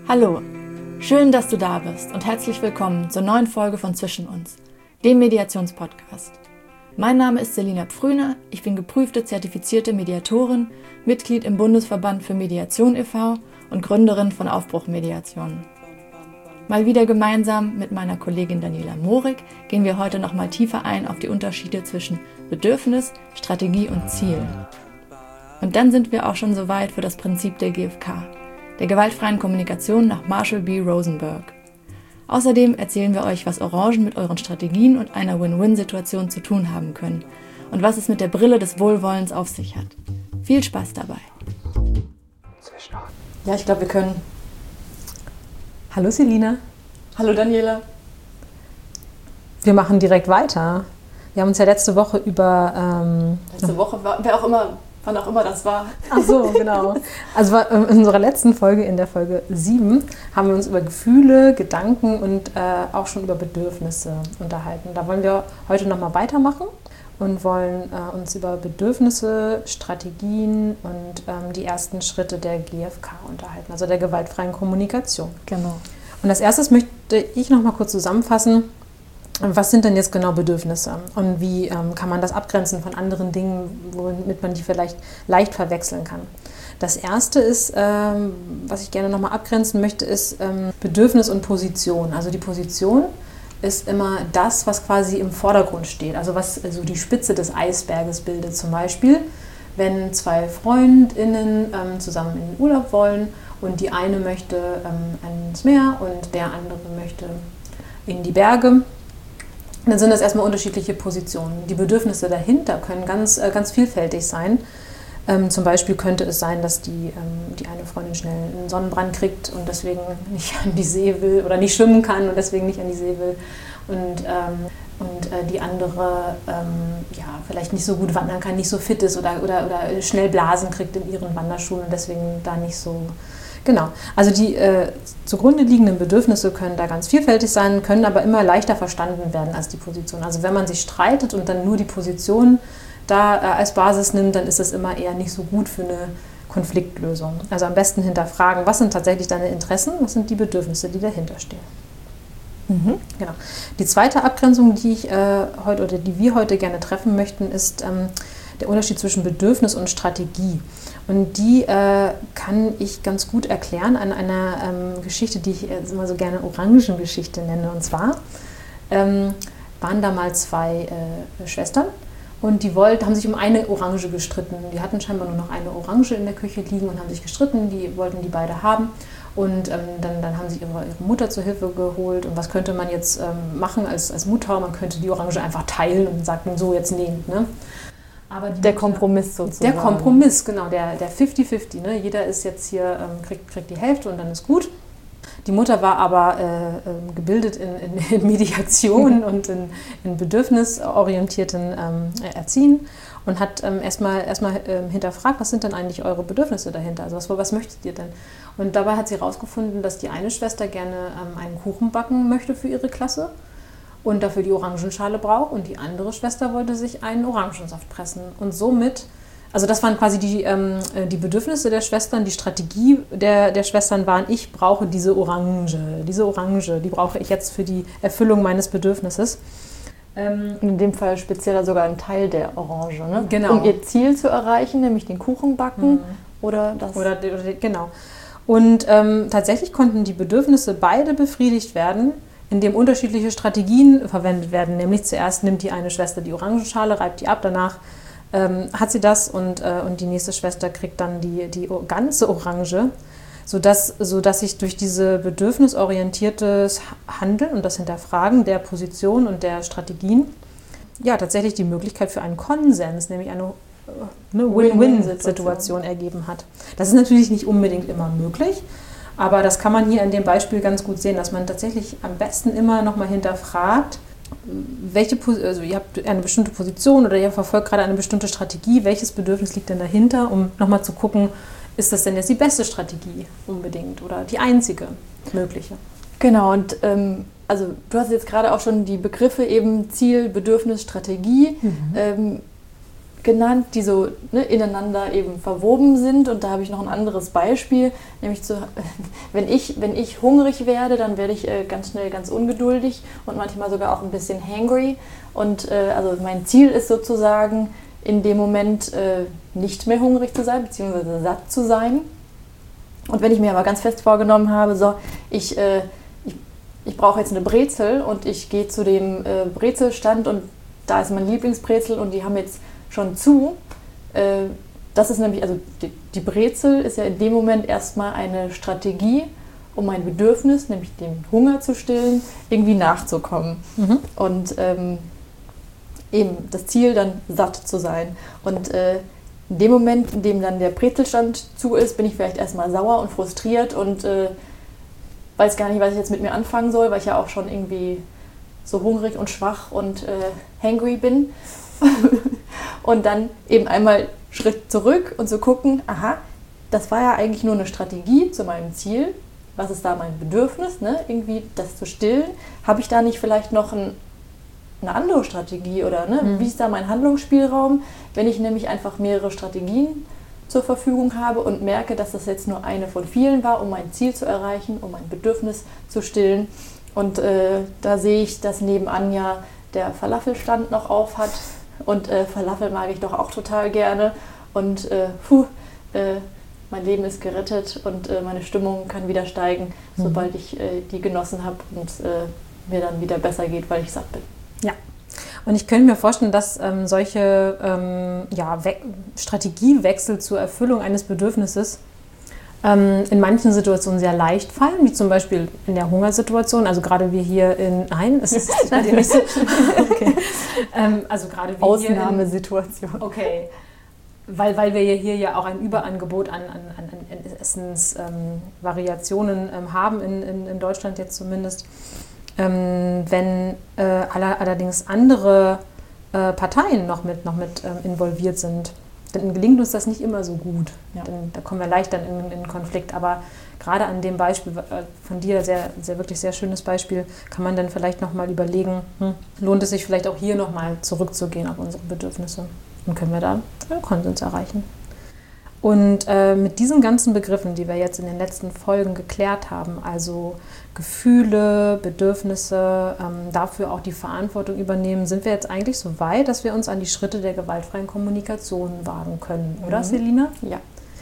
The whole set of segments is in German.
Hallo, schön, dass du da bist und herzlich willkommen zur neuen Folge von Zwischen uns, dem Mediationspodcast. Mein Name ist Selina Pfrüner, ich bin geprüfte zertifizierte Mediatorin, Mitglied im Bundesverband für Mediation e.V. und Gründerin von Aufbruch Mediation. Mal wieder gemeinsam mit meiner Kollegin Daniela Morik gehen wir heute nochmal tiefer ein auf die Unterschiede zwischen Bedürfnis, Strategie und Ziel. Und dann sind wir auch schon soweit für das Prinzip der GfK, der gewaltfreien Kommunikation nach Marshall B. Rosenberg. Außerdem erzählen wir euch, was Orangen mit euren Strategien und einer Win-Win-Situation zu tun haben können und was es mit der Brille des Wohlwollens auf sich hat. Viel Spaß dabei! Ja, ich glaube, wir können. Hallo Selina. Hallo Daniela. Wir machen direkt weiter. Wir haben uns ja letzte Woche Letzte Woche, wann auch immer das war. Ach so, genau. Also in unserer letzten Folge, in der Folge 7, haben wir uns über Gefühle, Gedanken und auch schon über Bedürfnisse unterhalten. Da wollen wir heute nochmal weitermachen und wollen uns über Bedürfnisse, Strategien und die ersten Schritte der GfK unterhalten, also der gewaltfreien Kommunikation. Genau. Und als erstes möchte ich nochmal kurz zusammenfassen, was sind denn jetzt genau Bedürfnisse und wie kann man das abgrenzen von anderen Dingen, womit man die vielleicht leicht verwechseln kann. Das erste ist, was ich gerne nochmal abgrenzen möchte, ist Bedürfnis und Position. Also die Position ist immer das, was quasi im Vordergrund steht, also was so die Spitze des Eisberges bildet. Zum Beispiel, wenn zwei FreundInnen zusammen in den Urlaub wollen und die eine möchte ans Meer und der andere möchte in die Berge, dann sind das erstmal unterschiedliche Positionen. Die Bedürfnisse dahinter können ganz vielfältig sein. Zum Beispiel könnte es sein, dass die eine Freundin schnell einen Sonnenbrand kriegt und deswegen nicht an die See will oder nicht schwimmen kann und deswegen nicht an die See will. Und die andere vielleicht nicht so gut wandern kann, nicht so fit ist oder schnell Blasen kriegt in ihren Wanderschuhen und deswegen da nicht so. Genau, also die zugrunde liegenden Bedürfnisse können da ganz vielfältig sein, können aber immer leichter verstanden werden als die Position. Also wenn man sich streitet und dann nur die Position da als Basis nimmt, dann ist das immer eher nicht so gut für eine Konfliktlösung. Also am besten hinterfragen, was sind tatsächlich deine Interessen, was sind die Bedürfnisse, die dahinter stehen. Mhm. Genau. Die zweite Abgrenzung, die wir heute gerne treffen möchten, ist der Unterschied zwischen Bedürfnis und Strategie. Und die kann ich ganz gut erklären an einer Geschichte, die ich immer so gerne Orangengeschichte nenne. Und zwar waren da mal zwei Schwestern und die haben sich um eine Orange gestritten. Die hatten scheinbar nur noch eine Orange in der Küche liegen und haben sich gestritten, die wollten die beide haben. Und dann haben sie ihre Mutter zur Hilfe geholt. Und was könnte man jetzt machen als Mutter? Man könnte die Orange einfach teilen und sagt, so jetzt nehmt. Ne? Aber der Kompromiss sozusagen. Der Kompromiss, genau, der 50-50. Ne? Jeder ist jetzt hier, kriegt die Hälfte und dann ist gut. Die Mutter war aber gebildet in Mediation und in bedürfnisorientierten Erziehen und hat erstmal hinterfragt, was sind denn eigentlich eure Bedürfnisse dahinter? Also was möchtet ihr denn? Und dabei hat sie herausgefunden, dass die eine Schwester gerne einen Kuchen backen möchte für ihre Klasse und dafür die Orangenschale braucht und die andere Schwester wollte sich einen Orangensaft pressen. Und somit, also das waren quasi die Bedürfnisse der Schwestern, die Strategie der Schwestern waren, ich brauche diese Orange, die brauche ich jetzt für die Erfüllung meines Bedürfnisses. In dem Fall spezieller sogar ein Teil der Orange, ne? Genau. Um ihr Ziel zu erreichen, nämlich den Kuchen backen Genau. Und tatsächlich konnten die Bedürfnisse beide befriedigt werden, indem unterschiedliche Strategien verwendet werden. Nämlich zuerst nimmt die eine Schwester die Orangenschale, reibt die ab, danach hat sie das und die nächste Schwester kriegt dann die ganze Orange, sodass sich durch diese bedürfnisorientiertes Handeln und das Hinterfragen der Position und der Strategien tatsächlich die Möglichkeit für einen Konsens, nämlich eine Win-Win-Situation ergeben hat. Das ist natürlich nicht unbedingt immer möglich, aber das kann man hier in dem Beispiel ganz gut sehen, dass man tatsächlich am besten immer nochmal hinterfragt, also ihr habt eine bestimmte Position oder ihr verfolgt gerade eine bestimmte Strategie, welches Bedürfnis liegt denn dahinter, um nochmal zu gucken, ist das denn jetzt die beste Strategie unbedingt oder die einzige mögliche? Genau, und also du hast jetzt gerade auch schon die Begriffe eben Ziel, Bedürfnis, Strategie. genannt, die so ineinander eben verwoben sind. Und da habe ich noch ein anderes Beispiel, nämlich wenn ich hungrig werde, dann werde ich ganz schnell ganz ungeduldig und manchmal sogar auch ein bisschen hangry. Und also mein Ziel ist sozusagen, in dem Moment nicht mehr hungrig zu sein, beziehungsweise satt zu sein. Und wenn ich mir aber ganz fest vorgenommen habe, so, ich brauche jetzt eine Brezel und ich gehe zu dem Brezelstand und da ist mein Lieblingsbrezel und die haben jetzt schon zu. Das ist nämlich, also die Brezel ist ja in dem Moment erstmal eine Strategie, um mein Bedürfnis, nämlich den Hunger zu stillen, irgendwie nachzukommen. Mhm. Und eben das Ziel, dann satt zu sein. Und in dem Moment, in dem dann der Brezelstand zu ist, bin ich vielleicht erstmal sauer und frustriert und weiß gar nicht, was ich jetzt mit mir anfangen soll, weil ich ja auch schon irgendwie so hungrig und schwach und hangry bin. Und dann eben einmal Schritt zurück und zu gucken, aha, das war ja eigentlich nur eine Strategie zu meinem Ziel. Was ist da mein Bedürfnis, ne? Irgendwie das zu stillen? Habe ich da nicht vielleicht noch eine andere Strategie oder wie ist da mein Handlungsspielraum, wenn ich nämlich einfach mehrere Strategien zur Verfügung habe und merke, dass das jetzt nur eine von vielen war, um mein Ziel zu erreichen, um mein Bedürfnis zu stillen. Und da sehe ich, dass nebenan ja der Falafelstand noch auf hat. Und Falafel mag ich doch auch total gerne. Und mein Leben ist gerettet und meine Stimmung kann wieder steigen, sobald ich die genossen habe und mir dann wieder besser geht, weil ich satt bin. Ja, und ich könnte mir vorstellen, dass solche Strategiewechsel zur Erfüllung eines Bedürfnisses in manchen Situationen sehr leicht fallen, wie zum Beispiel in der Hungersituation. Also gerade wir hier nein, es ist nicht so. Okay. Also gerade wir Ausnahmesituation. Okay. Weil wir hier ja auch ein Überangebot an Essensvariationen haben, in Deutschland jetzt zumindest. Wenn allerdings andere Parteien noch mit involviert sind, dann gelingt uns das nicht immer so gut. Ja. Da kommen wir leicht dann in Konflikt. Aber gerade an dem Beispiel von dir, wirklich sehr schönes Beispiel, kann man dann vielleicht nochmal überlegen, lohnt es sich vielleicht auch hier nochmal zurückzugehen auf unsere Bedürfnisse? Und können wir da einen Konsens erreichen? Und mit diesen ganzen Begriffen, die wir jetzt in den letzten Folgen geklärt haben, also Gefühle, Bedürfnisse, dafür auch die Verantwortung übernehmen, sind wir jetzt eigentlich so weit, dass wir uns an die Schritte der gewaltfreien Kommunikation wagen können, oder Selina? Ja.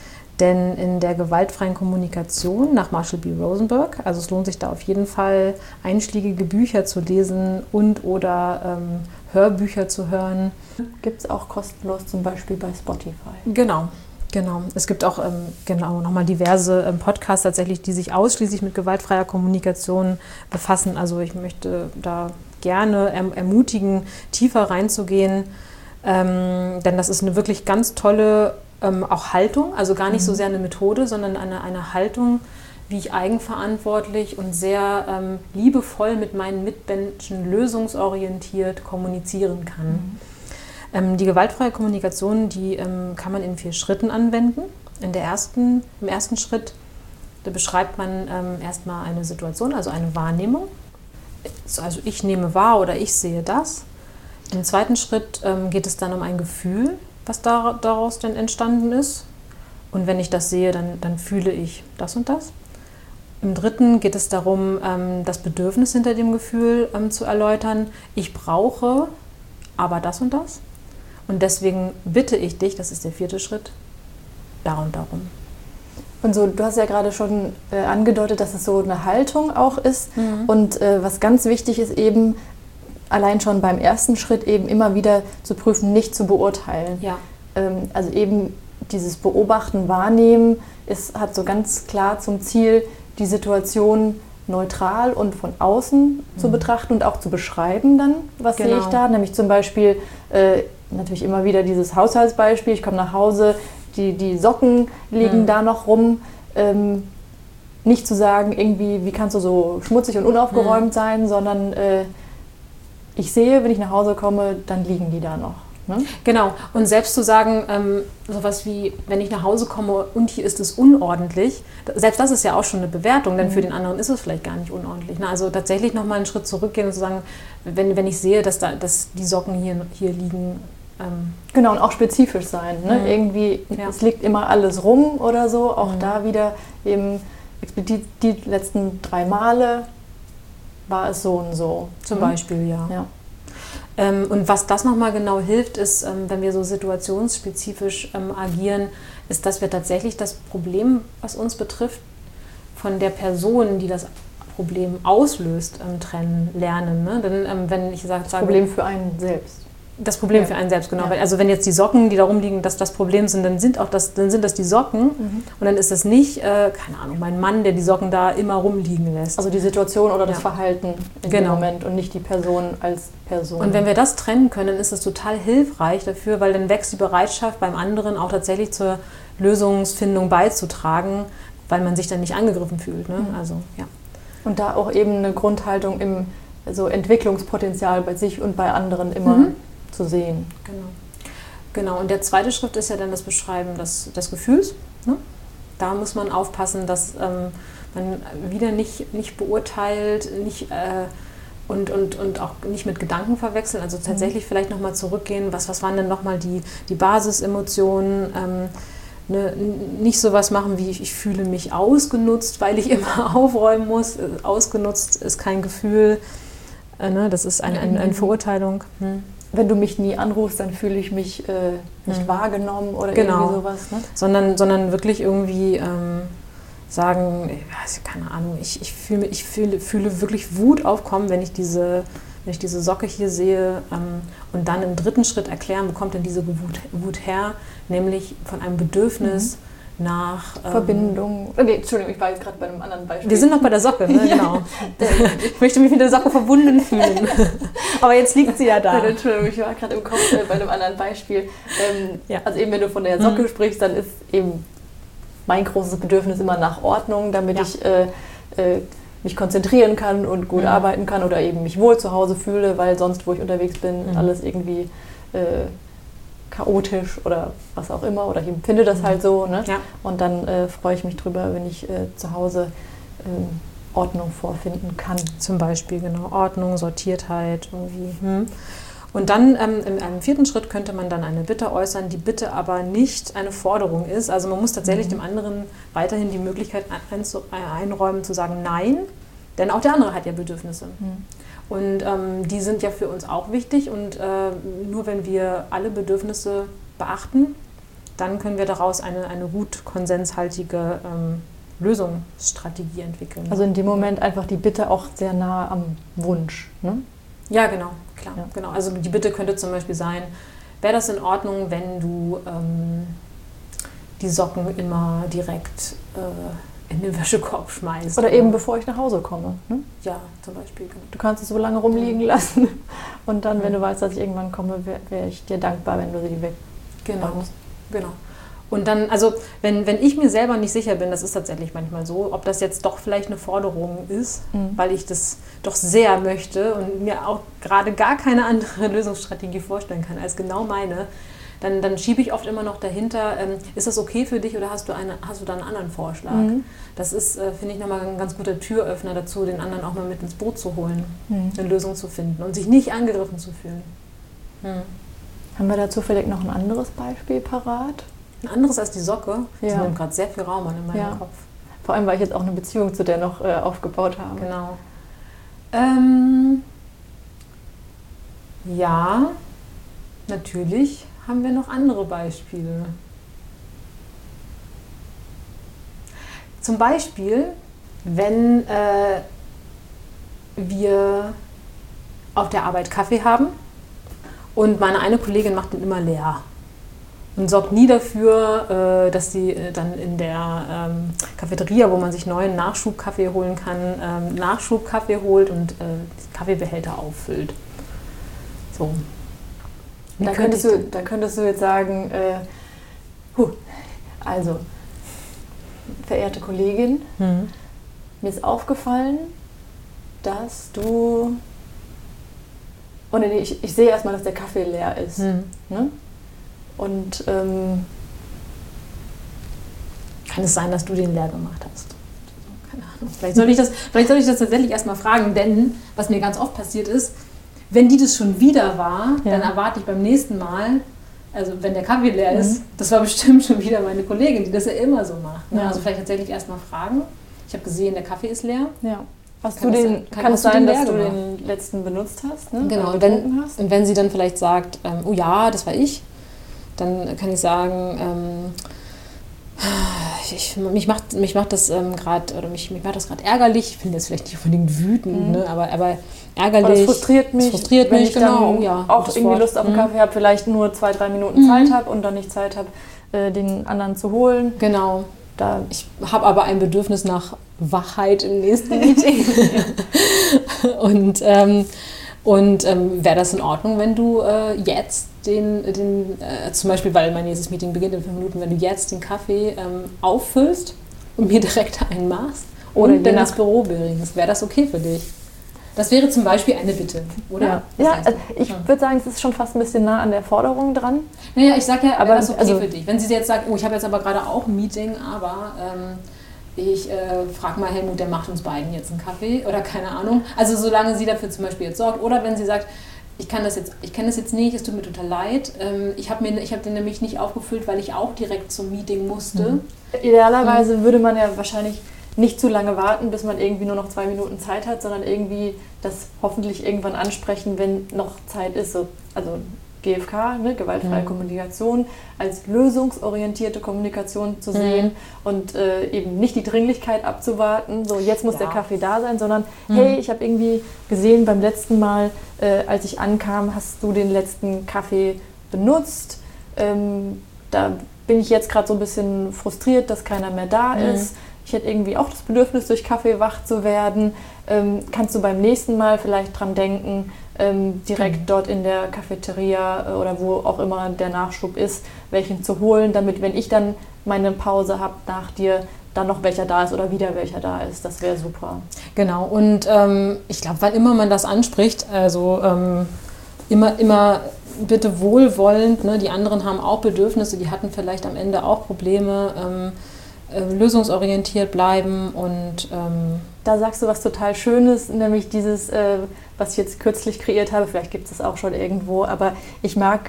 Denn in der gewaltfreien Kommunikation nach Marshall B. Rosenberg, also es lohnt sich da auf jeden Fall, einschlägige Bücher zu lesen und/oder Hörbücher zu hören. Gibt es auch kostenlos zum Beispiel bei Spotify. Genau. Es gibt auch nochmal diverse Podcasts tatsächlich, die sich ausschließlich mit gewaltfreier Kommunikation befassen. Also ich möchte da gerne ermutigen, tiefer reinzugehen, denn das ist eine wirklich ganz tolle auch Haltung, also gar nicht so sehr eine Methode, sondern eine Haltung, wie ich eigenverantwortlich und sehr liebevoll mit meinen Mitmenschen lösungsorientiert kommunizieren kann. Die gewaltfreie Kommunikation, die kann man in 4 Schritten anwenden. Im ersten Schritt, da beschreibt man erstmal eine Situation, also eine Wahrnehmung. Also ich nehme wahr oder ich sehe das. Im zweiten Schritt geht es dann um ein Gefühl, was daraus denn entstanden ist. Und wenn ich das sehe, dann fühle ich das und das. Im dritten geht es darum, das Bedürfnis hinter dem Gefühl zu erläutern. Ich brauche aber das und das. Und deswegen bitte ich dich, das ist der 4. Schritt, da und darum. Und so, du hast ja gerade schon angedeutet, dass es so eine Haltung auch ist. Und was ganz wichtig ist eben, allein schon beim ersten Schritt eben immer wieder zu prüfen, nicht zu beurteilen. Ja. Also eben dieses Beobachten, Wahrnehmen hat so ganz klar zum Ziel, die Situation neutral und von außen zu betrachten und auch zu beschreiben dann, was sehe ich da. Nämlich zum Beispiel natürlich immer wieder dieses Haushaltsbeispiel, ich komme nach Hause, die Socken liegen da noch rum. Nicht zu sagen, irgendwie, wie kannst du so schmutzig und unaufgeräumt sein, sondern ich sehe, wenn ich nach Hause komme, dann liegen die da noch. Ne? Genau, und selbst zu sagen, sowas wie, wenn ich nach Hause komme und hier ist es unordentlich, selbst das ist ja auch schon eine Bewertung, denn für den anderen ist es vielleicht gar nicht unordentlich. Ne? Also tatsächlich nochmal einen Schritt zurückgehen und zu sagen, wenn ich sehe, dass die Socken hier liegen, Genau, und auch spezifisch sein. Ne? Irgendwie, es liegt immer alles rum oder so. Auch da wieder eben explizit die letzten 3 Male war es so und so. Zum Beispiel, ja. Und was das nochmal genau hilft, ist, wenn wir so situationsspezifisch agieren, ist, dass wir tatsächlich das Problem, was uns betrifft, von der Person, die das Problem auslöst, trennen lernen. Ne? Denn wenn ich sage... Das Problem für einen selbst. Das Problem für einen selbst, genau. Ja. Also wenn jetzt die Socken, die da rumliegen, das Problem sind, dann sind das die Socken. Und dann ist das nicht, keine Ahnung, mein Mann, der die Socken da immer rumliegen lässt. Also die Situation oder das Verhalten in dem Moment und nicht die Person als Person. Und wenn wir das trennen können, dann ist das total hilfreich dafür, weil dann wächst die Bereitschaft beim anderen auch tatsächlich zur Lösungsfindung beizutragen, weil man sich dann nicht angegriffen fühlt. Ne? Also, ja. Und da auch eben eine Grundhaltung im Entwicklungspotenzial bei sich und bei anderen immer zu sehen. Genau. Und der zweite Schritt ist ja dann das Beschreiben des Gefühls. Ne? Da muss man aufpassen, dass man wieder nicht beurteilt, und auch nicht mit Gedanken verwechseln. Also tatsächlich vielleicht nochmal zurückgehen, was waren denn nochmal die Basisemotionen, nicht sowas machen wie ich fühle mich ausgenutzt, weil ich immer aufräumen muss. Ausgenutzt ist kein Gefühl, das ist eine Verurteilung. Wenn du mich nie anrufst, dann fühle ich mich nicht wahrgenommen oder irgendwie sowas. Ne? Sondern wirklich irgendwie sagen, keine Ahnung, ich fühle wirklich Wut aufkommen, wenn ich diese Socke hier sehe, und dann im dritten Schritt erklären, wo kommt denn diese Wut her, nämlich von einem Bedürfnis nach... Verbindung. Entschuldigung, ich war jetzt gerade bei einem anderen Beispiel. Wir sind noch bei der Socke, ne? Genau. Ich möchte mich mit der Socke verbunden fühlen. Aber jetzt liegt sie ja da. Entschuldigung, ich war gerade im Kopf bei einem anderen Beispiel. Also eben, wenn du von der Socke sprichst, dann ist eben mein großes Bedürfnis immer nach Ordnung, damit ich mich konzentrieren kann und gut arbeiten kann oder eben mich wohl zu Hause fühle, weil sonst, wo ich unterwegs bin, alles irgendwie chaotisch oder was auch immer, oder ich empfinde das halt so. Ne? Ja. Und dann freue ich mich drüber, wenn ich zu Hause Ordnung vorfinden kann. Zum Beispiel, genau, Ordnung, Sortiertheit irgendwie. Und dann in einem vierten Schritt könnte man dann eine Bitte äußern, die Bitte aber nicht eine Forderung ist. Also man muss tatsächlich dem anderen weiterhin die Möglichkeit einräumen, zu sagen Nein, denn auch der andere hat ja Bedürfnisse. Und die sind ja für uns auch wichtig, und nur wenn wir alle Bedürfnisse beachten, dann können wir daraus eine gut konsenshaltige Lösungsstrategie entwickeln. Also in dem Moment einfach die Bitte auch sehr nah am Wunsch, ne? Ja, genau, klar. Ja. Genau. Also die Bitte könnte zum Beispiel sein, wäre das in Ordnung, wenn du die Socken immer direkt in den Wäschekorb schmeißt? Oder eben bevor ich nach Hause komme. Ne? Ja, zum Beispiel. Genau. Du kannst es so lange rumliegen lassen, und dann, wenn du weißt, dass ich irgendwann komme, wäre ich dir dankbar, wenn du sie weg. Genau. Und dann, also wenn ich mir selber nicht sicher bin, das ist tatsächlich manchmal so, ob das jetzt doch vielleicht eine Forderung ist, weil ich das doch sehr möchte und mir auch gerade gar keine andere Lösungsstrategie vorstellen kann als genau meine, dann schiebe ich oft immer noch dahinter, ist das okay für dich oder hast du da einen anderen Vorschlag? Das ist, finde ich, nochmal ein ganz guter Türöffner dazu, den anderen auch mal mit ins Boot zu holen, eine Lösung zu finden und sich nicht angegriffen zu fühlen. Haben wir dazu vielleicht noch ein anderes Beispiel parat? Ein anderes als die Socke? Das nimmt gerade sehr viel Raum an in meinem Kopf. Vor allem, weil ich jetzt auch eine Beziehung zu der noch aufgebaut habe. Genau. Ja, natürlich haben wir noch andere Beispiele. Zum Beispiel, wenn wir auf der Arbeit Kaffee haben und meine eine Kollegin macht den immer leer und sorgt nie dafür, dass sie dann in der Cafeteria, wo man sich neuen Nachschubkaffee holen kann, Nachschubkaffee holt und die Kaffeebehälter auffüllt. So. Da könntest du jetzt sagen, also, verehrte Kollegin, mir ist aufgefallen, dass du... Und ich sehe erstmal, dass der Kaffee leer ist. Ne? Und kann es sein, dass du den leer gemacht hast? Keine Ahnung. Vielleicht soll ich das tatsächlich erstmal fragen, denn was mir ganz oft passiert ist, wenn die das schon wieder war, dann erwarte ich beim nächsten Mal, also wenn der Kaffee leer ist, das war bestimmt schon wieder meine Kollegin, die das ja immer so macht. Ne? Also vielleicht tatsächlich erstmal fragen. Ich habe gesehen, der Kaffee ist leer. Ja. Kann es sein, dass du den letzten benutzt hast? Ne? Genau, und wenn sie dann vielleicht sagt, oh ja, das war ich, dann kann ich sagen, mich macht das gerade ärgerlich. Ich finde das vielleicht nicht unbedingt wütend, ne? aber ärgerlich. Aber das frustriert mich, wenn ich genau. dann auch irgendwie Lust auf einen Kaffee habe, vielleicht nur 2-3 Minuten Zeit habe und dann nicht Zeit habe, den anderen zu holen. Genau. Ich habe aber ein Bedürfnis nach Wachheit im nächsten Meeting. Und wäre das in Ordnung, wenn du jetzt zum Beispiel, weil mein nächstes Meeting beginnt in 5 Minuten, wenn du jetzt den Kaffee auffüllst und mir direkt einen machst oder dann ins Büro bringst, wäre das okay für dich? Das wäre zum Beispiel eine Bitte, oder? Ja, ich würde sagen, es ist schon fast ein bisschen nah an der Forderung dran. Naja, ich sage ja, aber das ist okay für dich. Wenn sie jetzt sagt, ich habe jetzt aber gerade auch ein Meeting, aber ich frage mal Helmut, der macht uns beiden jetzt einen Kaffee oder keine Ahnung. Also solange sie dafür zum Beispiel jetzt sorgt. Oder wenn sie sagt, ich kenne das jetzt nicht, es tut mir total leid. Ich habe den nämlich nicht aufgefüllt, weil ich auch direkt zum Meeting musste. Idealerweise würde man ja wahrscheinlich nicht zu lange warten, bis man irgendwie nur noch 2 Minuten Zeit hat, sondern irgendwie das hoffentlich irgendwann ansprechen, wenn noch Zeit ist. Also GFK, ne, gewaltfreie Kommunikation, als lösungsorientierte Kommunikation zu sehen und eben nicht die Dringlichkeit abzuwarten, so jetzt muss der Kaffee da sein, sondern hey, ich habe irgendwie gesehen beim letzten Mal, als ich ankam, hast du den letzten Kaffee benutzt. Da bin ich jetzt gerade so ein bisschen frustriert, dass keiner mehr da ist. Ich hätte irgendwie auch das Bedürfnis, durch Kaffee wach zu werden. Kannst du beim nächsten Mal vielleicht dran denken, direkt dort in der Cafeteria oder wo auch immer der Nachschub ist, welchen zu holen, damit, wenn ich dann meine Pause habe nach dir, dann noch welcher da ist oder wieder welcher da ist. Das wäre super. Genau, und ich glaube, wann immer man das anspricht, also immer bitte wohlwollend, ne? Die anderen haben auch Bedürfnisse, die hatten vielleicht am Ende auch Probleme, lösungsorientiert bleiben und da sagst du was total Schönes, nämlich dieses, was ich jetzt kürzlich kreiert habe, vielleicht gibt es das auch schon irgendwo, aber ich mag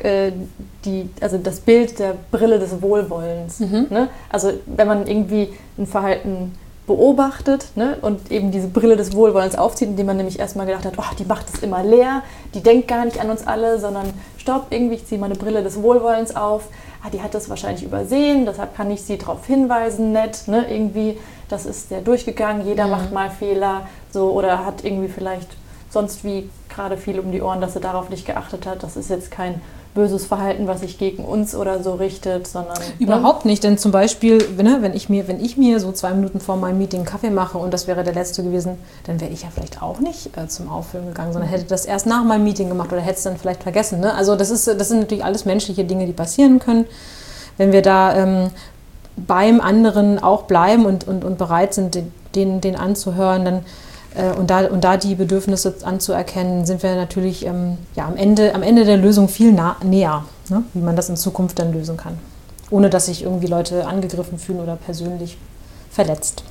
das Bild der Brille des Wohlwollens. Ne? Also wenn man irgendwie ein Verhalten beobachtet, ne, und eben diese Brille des Wohlwollens aufzieht, indem man nämlich erstmal gedacht hat, die macht es immer leer, die denkt gar nicht an uns alle, sondern stopp, irgendwie, ich ziehe meine Brille des Wohlwollens auf, die hat das wahrscheinlich übersehen, deshalb kann ich sie darauf hinweisen, nett, ne, irgendwie, das ist der durchgegangen, jeder macht mal Fehler, so, oder hat irgendwie vielleicht sonst wie gerade viel um die Ohren, dass sie darauf nicht geachtet hat, das ist jetzt kein böses Verhalten, was sich gegen uns oder so richtet, sondern... Überhaupt nicht, denn zum Beispiel, wenn ich mir so 2 Minuten vor meinem Meeting einen Kaffee mache und das wäre der letzte gewesen, dann wäre ich ja vielleicht auch nicht zum Auffüllen gegangen, sondern hätte das erst nach meinem Meeting gemacht oder hätte es dann vielleicht vergessen. Ne? Also das sind natürlich alles menschliche Dinge, die passieren können. Wenn wir da beim anderen auch bleiben und bereit sind, den anzuhören, dann und da die Bedürfnisse anzuerkennen, sind wir natürlich am Ende der Lösung viel näher, ne? Wie man das in Zukunft dann lösen kann. Ohne dass sich irgendwie Leute angegriffen fühlen oder persönlich verletzt.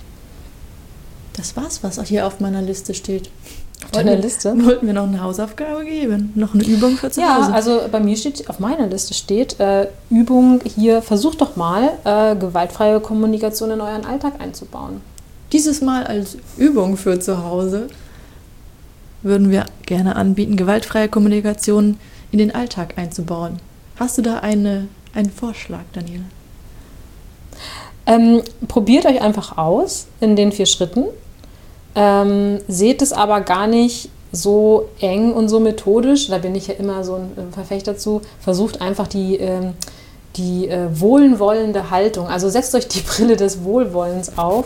Das war's, was auch hier auf meiner Liste steht. Auf deiner Liste? Wollten wir noch eine Hausaufgabe geben? Noch eine Übung für zu Hause? Ja, also bei mir steht, auf meiner Liste steht, Übung hier, versucht doch mal, gewaltfreie Kommunikation in euren Alltag einzubauen. Dieses Mal als Übung für zu Hause würden wir gerne anbieten, gewaltfreie Kommunikation in den Alltag einzubauen. Hast du da einen Vorschlag, Daniela? Probiert euch einfach aus in den 4 Schritten. Seht es aber gar nicht so eng und so methodisch. Da bin ich ja immer so ein Verfechter zu. Versucht einfach die wohlwollende Haltung. Also setzt euch die Brille des Wohlwollens auf.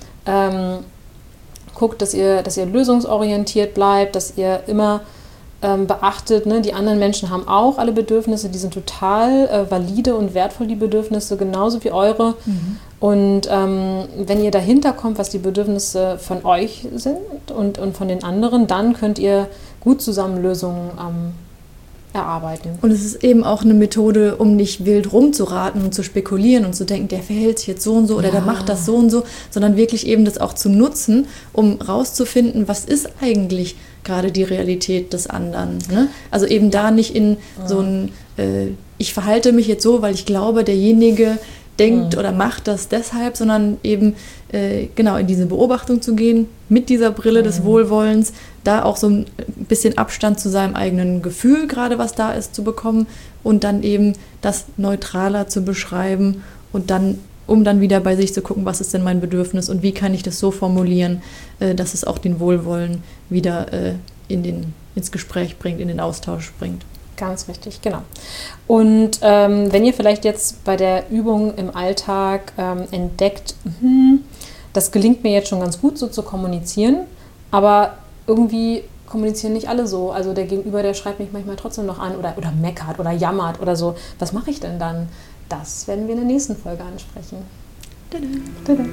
Guckt, dass ihr lösungsorientiert bleibt, dass ihr immer beachtet, ne, die anderen Menschen haben auch alle Bedürfnisse, die sind total valide und wertvoll, die Bedürfnisse, genauso wie eure. Und wenn ihr dahinter kommt, was die Bedürfnisse von euch sind und von den anderen, dann könnt ihr gut zusammen Lösungen erarbeiten. Und es ist eben auch eine Methode, um nicht wild rumzuraten und zu spekulieren und zu denken, der verhält sich jetzt so und so oder der macht das so und so, sondern wirklich eben das auch zu nutzen, um rauszufinden, was ist eigentlich gerade die Realität des anderen. Ne? Also eben da nicht in so ein, ich verhalte mich jetzt so, weil ich glaube, derjenige denkt oder macht das deshalb, sondern eben genau in diese Beobachtung zu gehen, mit dieser Brille des Wohlwollens, da auch so ein bisschen Abstand zu seinem eigenen Gefühl, gerade was da ist, zu bekommen und dann eben das neutraler zu beschreiben und dann, um dann wieder bei sich zu gucken, was ist denn mein Bedürfnis und wie kann ich das so formulieren, dass es auch den Wohlwollen wieder ins Gespräch bringt, in den Austausch bringt. Ganz richtig, genau. Und wenn ihr vielleicht jetzt bei der Übung im Alltag entdeckt, das gelingt mir jetzt schon ganz gut, so zu kommunizieren, aber irgendwie kommunizieren nicht alle so. Also der Gegenüber, der schreibt mich manchmal trotzdem noch an oder meckert oder jammert oder so. Was mache ich denn dann? Das werden wir in der nächsten Folge ansprechen. Tada.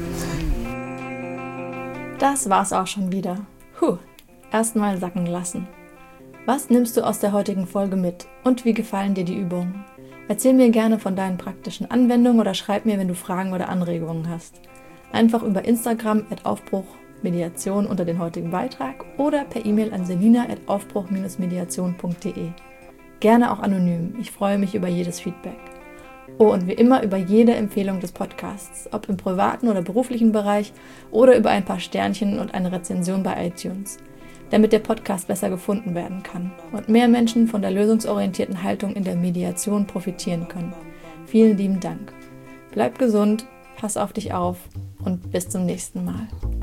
Das war's auch schon wieder. Erstmal sacken lassen. Was nimmst du aus der heutigen Folge mit und wie gefallen dir die Übungen? Erzähl mir gerne von deinen praktischen Anwendungen oder schreib mir, wenn du Fragen oder Anregungen hast. Einfach über Instagram @aufbruchmediation unter den heutigen Beitrag oder per E-Mail an selina@aufbruch-mediation.de. Gerne auch anonym. Ich freue mich über jedes Feedback. Oh, und wie immer über jede Empfehlung des Podcasts, ob im privaten oder beruflichen Bereich oder über ein paar Sternchen und eine Rezension bei iTunes, damit der Podcast besser gefunden werden kann und mehr Menschen von der lösungsorientierten Haltung in der Mediation profitieren können. Vielen lieben Dank. Bleib gesund, pass auf dich auf und bis zum nächsten Mal.